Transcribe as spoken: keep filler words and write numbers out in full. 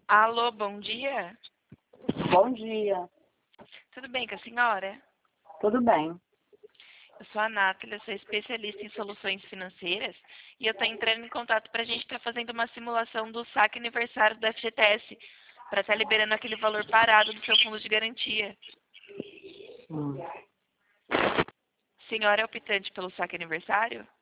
Alô, bom dia. Bom dia. Tudo bem com a senhora? Tudo bem? Eu sou a Nathalie, eu sou especialista em soluções financeiras e eu estou entrando em contato para a gente estar fazendo uma simulação do saque aniversário do F G T S, para estar liberando aquele valor parado do seu fundo de garantia. Hum. Senhora é optante pelo saque aniversário?